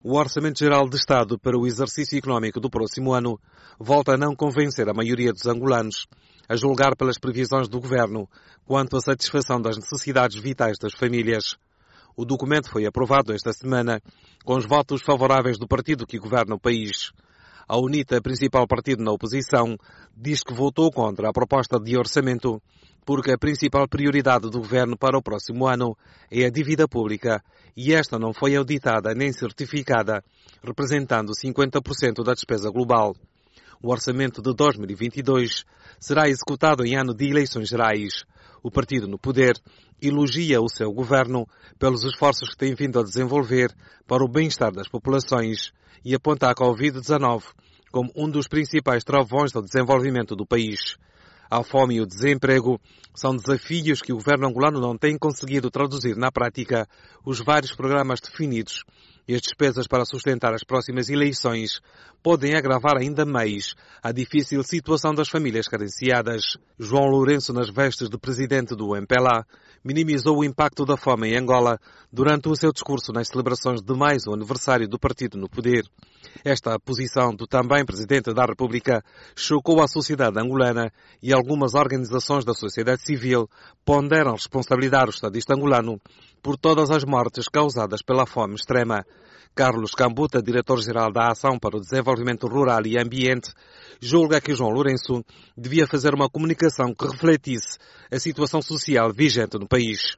O Orçamento Geral de Estado para o exercício económico do próximo ano volta a não convencer a maioria dos angolanos, a julgar pelas previsões do Governo quanto à satisfação das necessidades vitais das famílias. O documento foi aprovado esta semana com os votos favoráveis do partido que governa o país. A UNITA, principal partido na oposição, diz que votou contra a proposta de orçamento porque a principal prioridade do governo para o próximo ano é a dívida pública e esta não foi auditada nem certificada, representando 50% da despesa global. O orçamento de 2022 será executado em ano de eleições gerais. O partido no poder elogia o seu governo pelos esforços que tem vindo a desenvolver para o bem-estar das populações e aponta a Covid-19 como um dos principais travões do desenvolvimento do país. A fome e o desemprego são desafios que o governo angolano não tem conseguido traduzir na prática os vários programas definidos e as despesas para sustentar as próximas eleições podem agravar ainda mais a difícil situação das famílias carenciadas. João Lourenço, nas vestes de presidente do MPLA, minimizou o impacto da fome em Angola durante o seu discurso nas celebrações de mais um aniversário do partido no poder. Esta posição do também Presidente da República chocou a sociedade angolana e algumas organizações da sociedade civil ponderam responsabilizar o estadista angolano por todas as mortes causadas pela fome extrema. Carlos Cambuta, diretor-geral da Ação para o Desenvolvimento Rural e Ambiente, julga que João Lourenço devia fazer uma comunicação que refletisse a situação social vigente no país.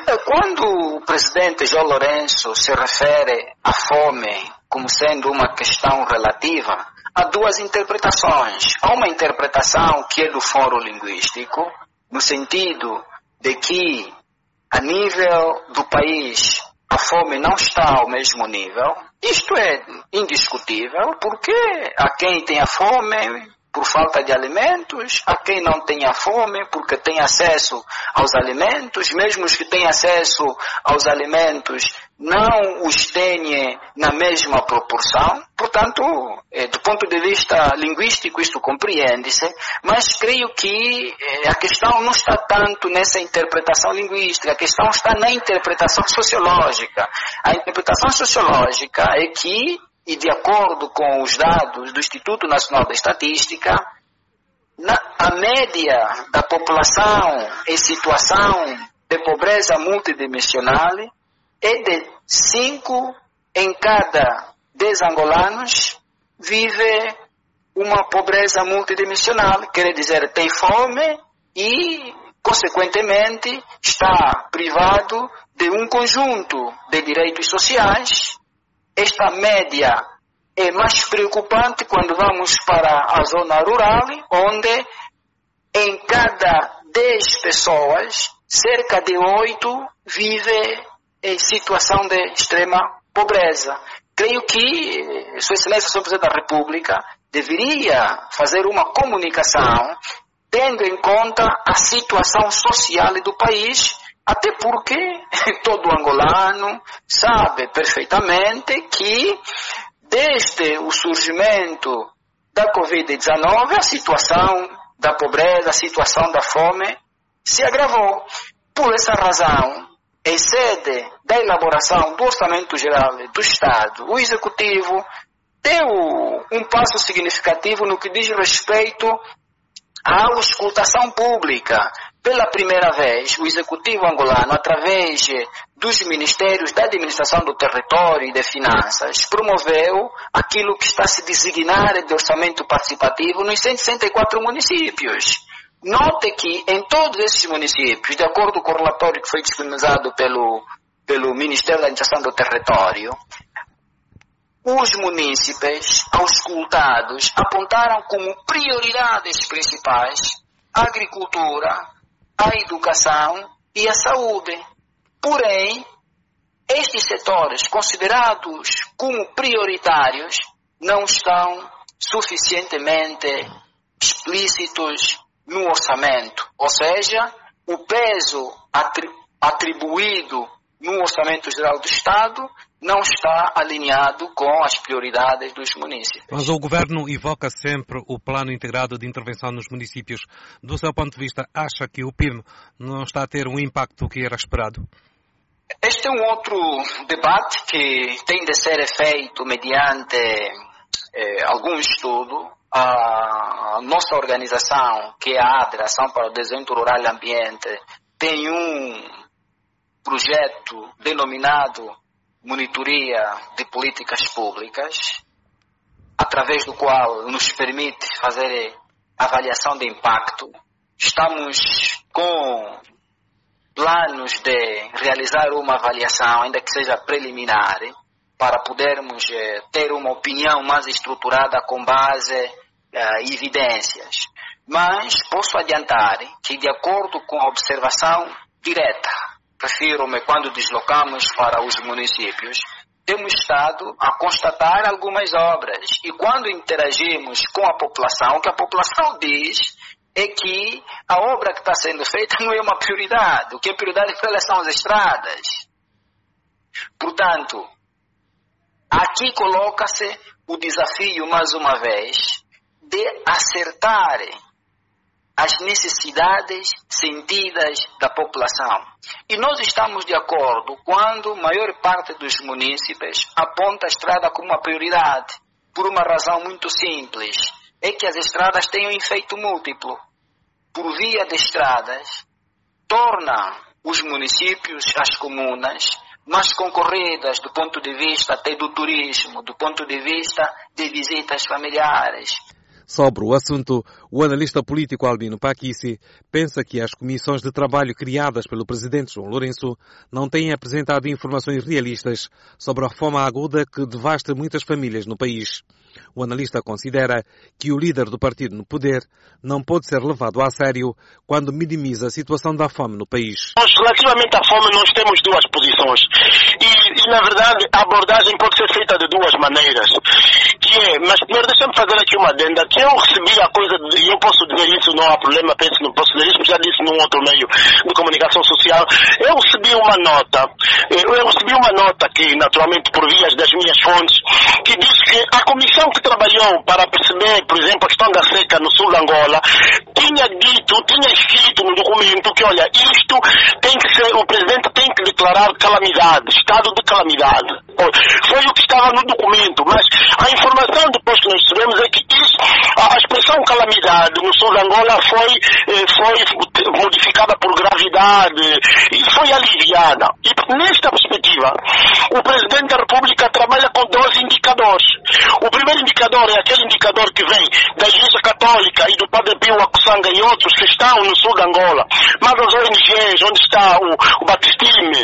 Quando o presidente João Lourenço se refere à fome como sendo uma questão relativa, há duas interpretações. Há uma interpretação que é do foro linguístico, no sentido de que, a nível do país, a fome não está ao mesmo nível. Isto é indiscutível, porque há quem tenha fome por falta de alimentos, há quem não tenha fome porque tem acesso aos alimentos, mesmo os que têm acesso aos alimentos não os têm na mesma proporção. Portanto, do ponto de vista linguístico isto compreende-se, mas creio que a questão não está tanto nessa interpretação linguística, a questão está na interpretação sociológica. A interpretação sociológica é que, e de acordo com os dados do Instituto Nacional de Estatística, a média da população em situação de pobreza multidimensional é de 5 em cada 10 angolanos vive uma pobreza multidimensional, quer dizer, tem fome e, consequentemente, está privado de um conjunto de direitos sociais. Esta média é mais preocupante quando vamos para a zona rural, onde em cada 10 pessoas, cerca de 8 vive em situação de extrema pobreza. Creio que Sua Excelência, Sr. Presidente da República, deveria fazer uma comunicação tendo em conta a situação social do país, até porque todo angolano sabe perfeitamente que desde o surgimento da Covid-19 a situação da pobreza, a situação da fome se agravou. Por essa razão, em sede da elaboração do Orçamento Geral do Estado, o Executivo deu um passo significativo no que diz respeito à auscultação pública. Pela primeira vez, o Executivo angolano, através dos Ministérios da Administração do Território e de Finanças, promoveu aquilo que está a se designar de orçamento participativo nos 164 municípios. Note que em todos esses municípios, de acordo com o relatório que foi disponibilizado pelo Ministério da Administração do Território, os munícipes auscultados apontaram como prioridades principais a agricultura, a educação e a saúde. Porém, estes setores considerados como prioritários não estão suficientemente explícitos no orçamento, ou seja, o peso atribuído no Orçamento Geral do Estado não está alinhado com as prioridades dos municípios. Mas o Governo evoca sempre o Plano Integrado de Intervenção nos Municípios. Do seu ponto de vista, acha que o PIM não está a ter um impacto que era esperado? Este é um outro debate que tem de ser feito mediante algum estudo. A nossa organização, que é a ADRA, Ação para o Desenvolvimento Rural e Ambiente, tem um projeto denominado Monitoria de Políticas Públicas, através do qual nos permite fazer avaliação de impacto. Estamos com planos de realizar uma avaliação, ainda que seja preliminar, para podermos ter uma opinião mais estruturada com base em evidências. Mas posso adiantar que, de acordo com a observação direta, refiro-me quando deslocamos para os municípios, temos estado a constatar algumas obras. E quando interagimos com a população, o que a população diz é que a obra que está sendo feita não é uma prioridade. O que é prioridade para elas são as estradas. Portanto, aqui coloca-se o desafio, mais uma vez, de acertar as necessidades sentidas da população. E nós estamos de acordo quando a maior parte dos munícipes aponta a estrada como uma prioridade, por uma razão muito simples. É que as estradas têm um efeito múltiplo. Por via de estradas, torna os municípios, as comunas, mais concorridas do ponto de vista até do turismo, do ponto de vista de visitas familiares. Sobre o assunto, o analista político Albino Paquici pensa que as comissões de trabalho criadas pelo presidente João Lourenço não têm apresentado informações realistas sobre a fome aguda que devasta muitas famílias no país. O analista considera que o líder do partido no poder não pode ser levado a sério quando minimiza a situação da fome no país. Relativamente à fome, nós temos duas posições. E na verdade, a abordagem pode ser feita de duas maneiras. Mas primeiro deixa-me fazer aqui uma adenda, que eu recebi a coisa, e eu posso dizer isso, não há problema, penso que não posso dizer isso, porque já disse num outro meio de comunicação social. Eu recebi uma nota que, naturalmente, por vias das minhas fontes, que diz que a comissão que trabalhou para perceber, por exemplo, a questão da seca no sul de Angola, tinha escrito no documento que, olha, isto tem que ser, o presidente tem que declarar calamidade, estado de calamidade. Foi o que estava no documento, mas a informação depois que nós tivemos é que a expressão calamidade no sul de Angola foi modificada por gravidade e foi aliviada. E nesta perspectiva, o presidente da República trabalha com dois indicadores. O primeiro indicador é aquele indicador que vem da Igreja Católica e do Padre Pio Akusanga e outros que estão no sul de Angola, mas as ONGs, onde está o Batistime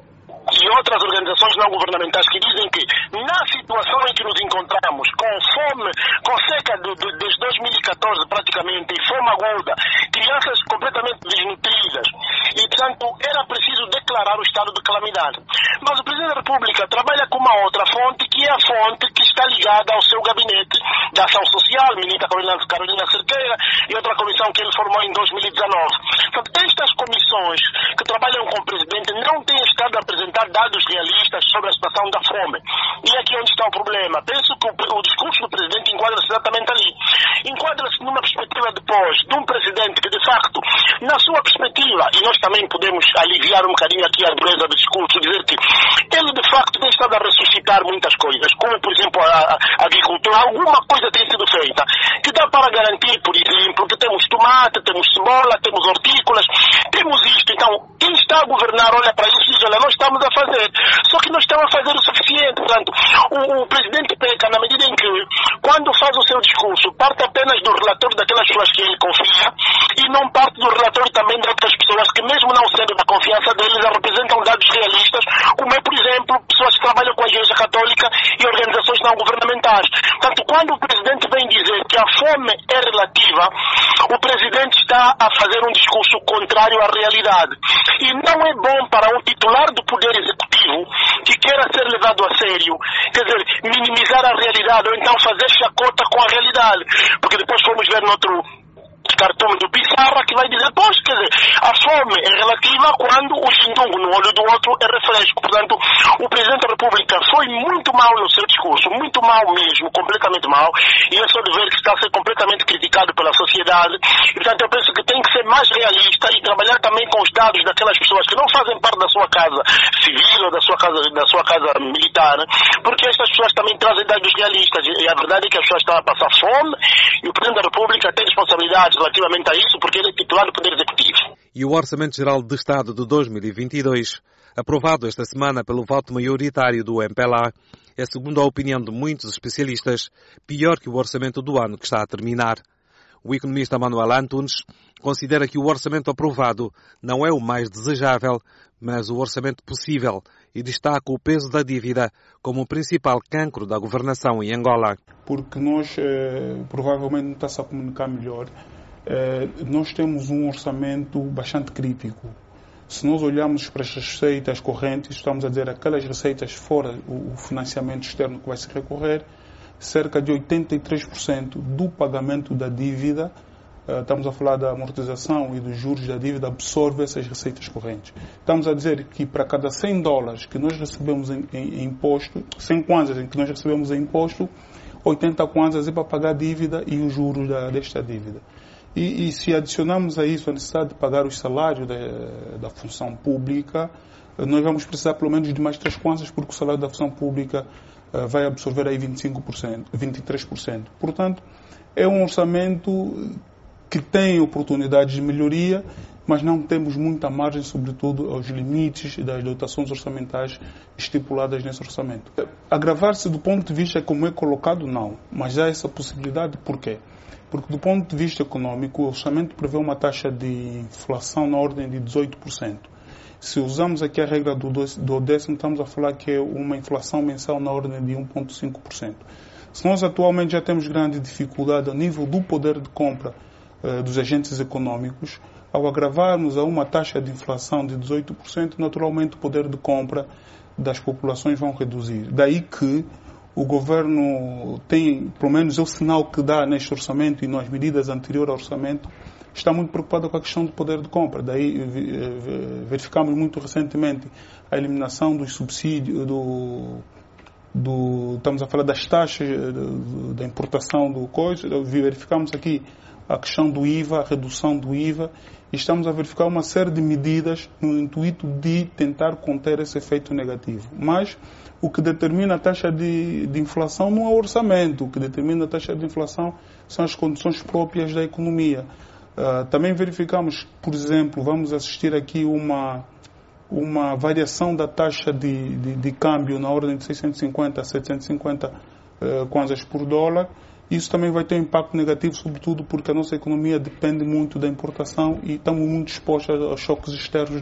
e outras organizações não governamentais que dizem que na situação em que nos encontramos, com fome, com seca desde 2014 praticamente, e fome aguda, crianças completamente desnutridas, e portanto era preciso declarar o estado de calamidade. Mas o Presidente da República trabalha com uma outra fonte, que é a fonte que está ligada ao seu gabinete de ação social, ministra Carolina Cerqueira, e outra comissão que ele formou em 2019. Portanto, estas comissões que trabalham com o Presidente não têm estado a apresentar dados realistas sobre a situação da fome. E aqui onde está o problema. Penso que o discurso do Presidente enquadra-se exatamente ali. Enquadra-se numa perspectiva depois de um Presidente que, de facto, na sua perspectiva, e nós também podemos aliviar um bocadinho aqui a dureza do discurso, dizer que ele, de facto, tem estado a ressuscitar muitas coisas, como, por exemplo, a agricultura. Alguma coisa tem sido feita que dá para garantir, por exemplo, que temos tomate, temos cebola, temos hortícolas, temos isto. Então, quem está a governar olha para isso e diz, olha, nós estamos a fazer, só que não estamos a fazer o suficiente. Portanto, o Presidente peca na medida em que, quando faz o seu discurso, parte apenas do relatório daquelas pessoas que ele confia e não parte do relatório também de outras pessoas que, mesmo não sendo da confiança deles, representam dados realistas, como é, por exemplo, pessoas que trabalham com a Igreja Católica e organizações não governamentais. Portanto, quando o Presidente vem dizer que a fome é relativa, o Presidente está a fazer um discurso contrário à realidade. E não é bom para um titular do Poder Executivo que queira ser levado a sério, quer dizer, minimizar a realidade ou então fazer chacota com a realidade. Porque depois fomos ver no outro cartão do Pissarra que vai dizer, pois, quer dizer, a fome é relativa quando o xindungo no olho do outro é refresco. Portanto, o Presidente da República foi muito mal no seu discurso, muito mal mesmo, completamente mal, e é só de ver que está a ser completamente criticado pela sociedade. E, portanto, eu penso que tem que ser mais realista e trabalhar também com os dados daquelas pessoas que não fazem parte da sua casa civil ou da sua casa militar, porque estas pessoas também trazem dados realistas, e a verdade é que as pessoas estão a passar fome, e o Presidente da República tem responsabilidades relativamente a isso, porque ele é titular do Poder Executivo. E o Orçamento Geral de Estado de 2022, aprovado esta semana pelo voto maioritário do MPLA, é, segundo a opinião de muitos especialistas, pior que o orçamento do ano que está a terminar. O economista Manuel Antunes considera que o orçamento aprovado não é o mais desejável, mas o orçamento possível, e destaca o peso da dívida como o principal cancro da governação em Angola. Porque nós, provavelmente não está-se a comunicar melhor, nós temos um orçamento bastante crítico. Se nós olharmos para as receitas correntes, estamos a dizer aquelas receitas fora o financiamento externo que vai se recorrer, cerca de 83% do pagamento da dívida, estamos a falar da amortização e dos juros da dívida, absorve essas receitas correntes. Estamos a dizer que para cada $100 que nós recebemos em imposto, 100 kwanzas em que nós recebemos em imposto, 80 kwanzas é para pagar a dívida e os juros desta dívida. E se adicionarmos a isso a necessidade de pagar os salários da função pública, nós vamos precisar pelo menos de mais 3 kwanzas, porque o salário da função pública vai absorver aí 25%, 23%. Portanto, é um orçamento que tem oportunidades de melhoria, mas não temos muita margem, sobretudo aos limites das dotações orçamentais estipuladas nesse orçamento. Agravar-se do ponto de vista como é colocado, não, mas há essa possibilidade. Por quê? Porque do ponto de vista econômico, o orçamento prevê uma taxa de inflação na ordem de 18%. Se usamos aqui a regra do décimo, estamos a falar que é uma inflação mensal na ordem de 1,5%. Se nós atualmente já temos grande dificuldade a nível do poder de compra dos agentes econômicos, ao agravarmos a uma taxa de inflação de 18%, naturalmente o poder de compra das populações vão reduzir. Daí que o governo tem, pelo menos é o sinal que dá neste orçamento e nas medidas anteriores ao orçamento, está muito preocupado com a questão do poder de compra. Daí verificamos muito recentemente a eliminação dos subsídios, estamos a falar das taxas da importação do coisa, verificamos aqui a questão do IVA, a redução do IVA, e estamos a verificar uma série de medidas no intuito de tentar conter esse efeito negativo. Mas o que determina a taxa de inflação não é o orçamento, o que determina a taxa de inflação são as condições próprias da economia. Também verificamos, por exemplo, vamos assistir aqui uma variação da taxa de câmbio na ordem de 650 a 750 kwanzas por dólar. Isso também vai ter um impacto negativo, sobretudo porque a nossa economia depende muito da importação e estamos muito expostos aos choques externos,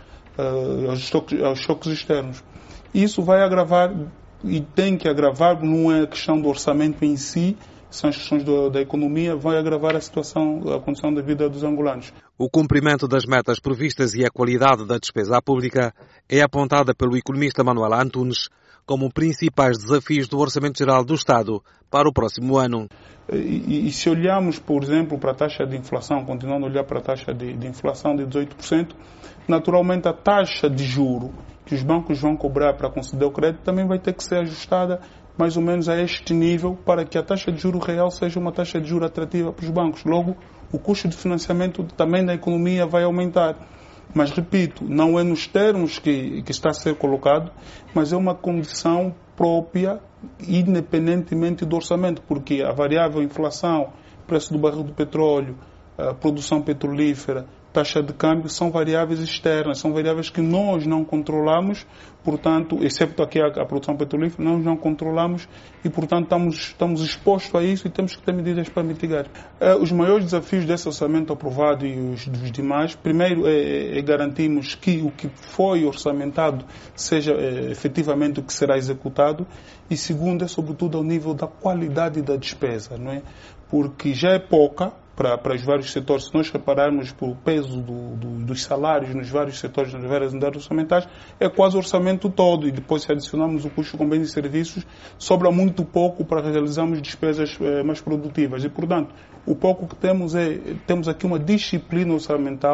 aos choques externos. Isso vai agravar e tem que agravar, não é a questão do orçamento em si, são as questões da economia, vai agravar a situação, a condição da vida dos angolanos. O cumprimento das metas previstas e a qualidade da despesa pública é apontada pelo economista Manuel Antunes como principais desafios do Orçamento Geral do Estado para o próximo ano. E se olharmos, por exemplo, para a taxa de inflação, continuando a olhar para a taxa de inflação de 18%, naturalmente a taxa de juro que os bancos vão cobrar para conceder o crédito também vai ter que ser ajustada mais ou menos a este nível para que a taxa de juro real seja uma taxa de juro atrativa para os bancos. Logo, o custo de financiamento também da economia vai aumentar. Mas, repito, não é nos termos que está a ser colocado, mas é uma condição própria, independentemente do orçamento, porque a variável inflação, preço do barril do petróleo, a produção petrolífera, taxa de câmbio, são variáveis externas, são variáveis que nós não controlamos, portanto, excepto aqui a produção petrolífera, nós não controlamos e, portanto, estamos expostos a isso e temos que ter medidas para mitigar. Os maiores desafios desse orçamento aprovado e os dos demais, primeiro é garantirmos que o que foi orçamentado seja efetivamente o que será executado e, segundo, é sobretudo ao nível da qualidade da despesa, não é? Porque já é pouca para os vários setores. Se nós repararmos por peso dos salários nos vários setores, nas várias unidades orçamentais, é quase o orçamento todo. E depois, se adicionarmos o custo com bens e serviços, sobra muito pouco para realizarmos despesas mais produtivas. E, portanto, o pouco que temos aqui uma disciplina orçamental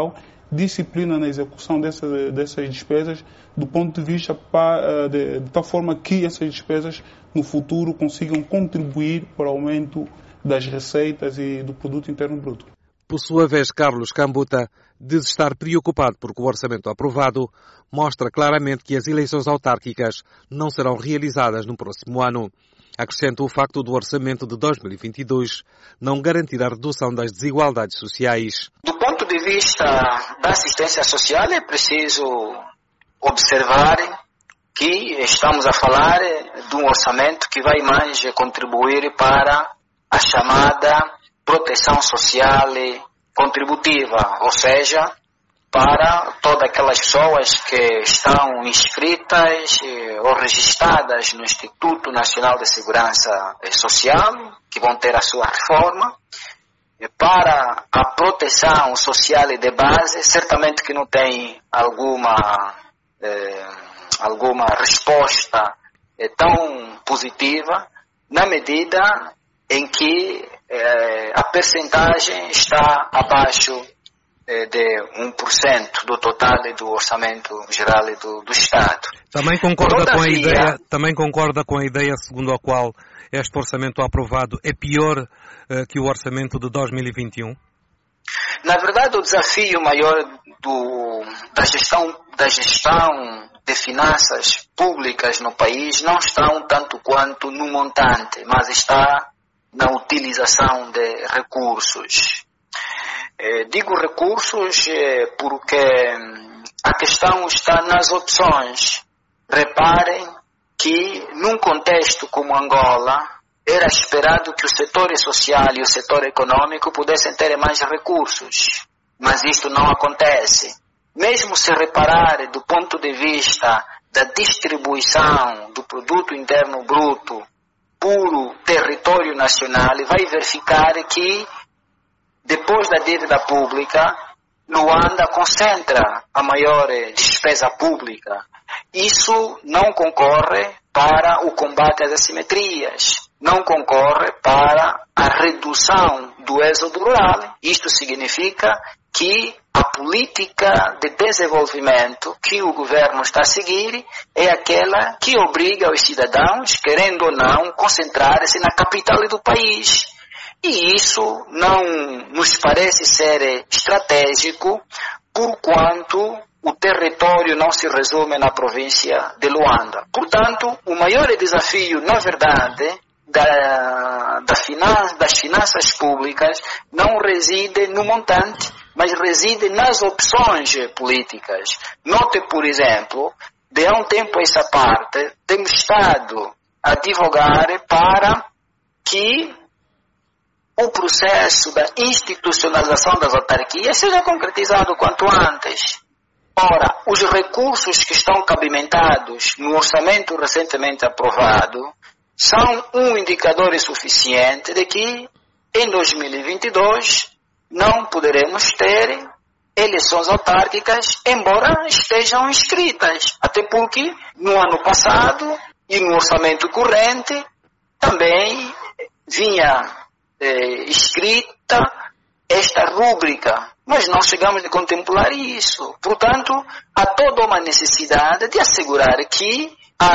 disciplina na execução dessas despesas, do ponto de vista de tal forma que essas despesas no futuro consigam contribuir para o aumento das receitas e do produto interno bruto. Por sua vez, Carlos Cambuta diz estar preocupado porque o orçamento aprovado mostra claramente que as eleições autárquicas não serão realizadas no próximo ano. Acrescenta o facto do orçamento de 2022 não garantir a redução das desigualdades sociais. Do ponto de vista da assistência social, é preciso observar que estamos a falar de um orçamento que vai mais contribuir para a chamada proteção social contributiva, ou seja, para todas aquelas pessoas que estão inscritas ou registradas no Instituto Nacional de Segurança Social, que vão ter a sua reforma, para a proteção social de base, certamente que não tem alguma resposta tão positiva, na medida em que a percentagem está abaixo de 1% do total do orçamento geral do Estado. Também concorda com a ideia segundo a qual este orçamento aprovado é pior que o orçamento de 2021? Na verdade, o desafio maior da gestão de finanças públicas no país não está um tanto quanto no montante, mas está na utilização de recursos. Digo recursos porque a questão está nas opções. Reparem que num contexto como Angola, era esperado que o setor social e o setor econômico pudessem ter mais recursos, mas isto não acontece. Mesmo se reparar do ponto de vista da distribuição do produto interno bruto puro território nacional, vai verificar que depois da dívida pública, Luanda concentra a maior despesa pública. Isso não concorre para o combate às assimetrias, não concorre para a redução do êxodo rural. Isto significa que a política de desenvolvimento que o governo está a seguir é aquela que obriga os cidadãos, querendo ou não, concentrarem-se na capital do país. E isso não nos parece ser estratégico, porquanto o território não se resume na província de Luanda. Portanto, o maior desafio, na verdade, das finanças públicas não reside no montante, mas reside nas opções políticas. Note, por exemplo, de há um tempo a essa parte, temos estado a advogar para que o processo da institucionalização das autarquias seja concretizado quanto antes. Ora, os recursos que estão cabimentados no orçamento recentemente aprovado são um indicador suficiente de que em 2022 não poderemos ter eleições autárquicas, embora estejam inscritas. Até porque no ano passado e no orçamento corrente também vinha escrita esta rúbrica, mas não chegamos a contemplar isso. Portanto, há toda uma necessidade de assegurar que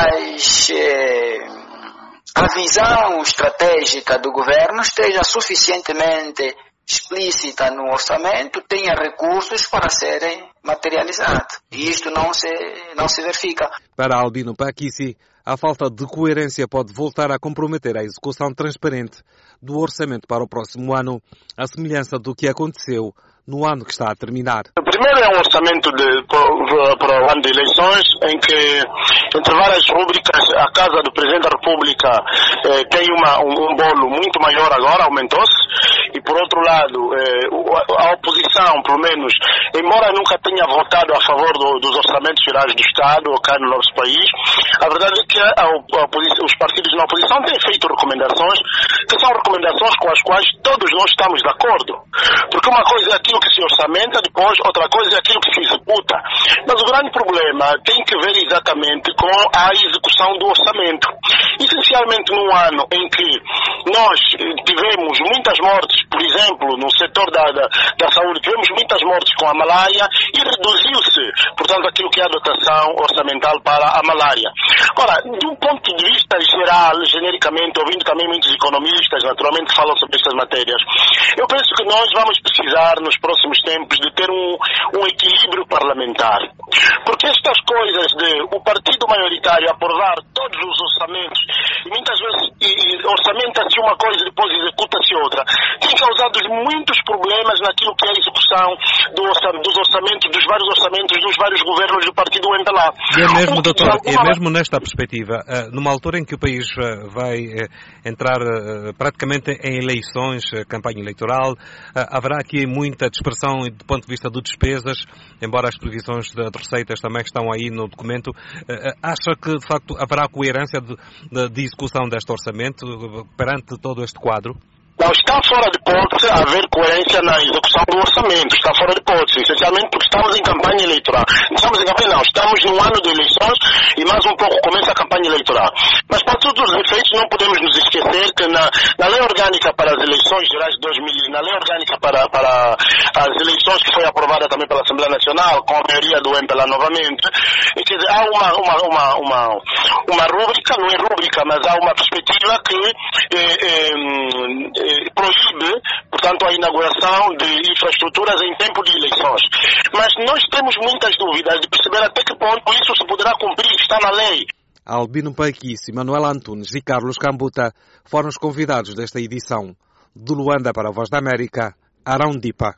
a visão estratégica do governo esteja suficientemente explícita no orçamento, tenha recursos para serem materializados. E isto não se verifica. Para Albino Pakissi, a falta de coerência pode voltar a comprometer a execução transparente do orçamento para o próximo ano, à semelhança do que aconteceu no ano que está a terminar. Primeiro é um orçamento para o ano de eleições, em que, entre várias rubricas, a Casa do Presidente da República tem um bolo muito maior agora, aumentou-se, e por outro lado, a oposição, pelo menos, embora nunca tenha votado a favor dos orçamentos gerais do Estado, cá no nosso país, a verdade é que os partidos na oposição têm feito recomendações, que são recomendações com as quais todos nós estamos de acordo. Porque uma coisa é aquilo que se orçamenta, depois outra coisa é aquilo que se executa. Mas o grande problema tem que ver exatamente com a execução do orçamento. Essencialmente num ano em que nós tivemos muitas mortes, por exemplo, no setor da saúde, tivemos muitas mortes com a malária e reduziu-se, portanto, aquilo que é a dotação orçamental para a malária. Ora, do ponto de vista geral, genericamente, ouvindo também muitos economistas, naturalmente, falam sobre estas matérias, eu penso que nós vamos precisar, nos próximos tempos, de ter um equilíbrio parlamentar. Porque estas coisas de o partido maioritário aprovar todos os orçamentos, e muitas vezes orçamenta-se uma coisa e depois executa-se outra, tem causado muitos problemas naquilo que é a execução dos orçamentos, dos vários governos do partido MPLA. E é mesmo, doutor, mesmo nesta perspectiva, numa altura em que o país vai entrar praticamente em eleições, campanha eleitoral, haverá aqui muita dispersão do ponto de vista de despesas, embora as previsões de receitas também estão aí no documento. Acha que, de facto, haverá coerência de execução deste orçamento perante todo este quadro? Não, está fora de hipótese haver coerência na execução do orçamento, está fora de hipótese, essencialmente porque estamos em campanha eleitoral. Estamos num ano de eleições e mais um pouco começa a campanha eleitoral. Mas para todos os efeitos não podemos nos esquecer que na lei orgânica para as eleições gerais de 2000, na lei orgânica para as eleições que foi aprovada também pela Assembleia Nacional, com a maioria do MPLA novamente, quer dizer, há uma rúbrica, não é rúbrica, mas há uma perspectiva que proíbe, portanto, a inauguração de infraestruturas em tempo de eleições. Mas nós temos muitas dúvidas de perceber até que ponto isso se poderá cumprir, está na lei. Albino Paiquice, Manuel Antunes e Carlos Cambuta foram os convidados desta edição. De Luanda para a Voz da América, Arão Dipa.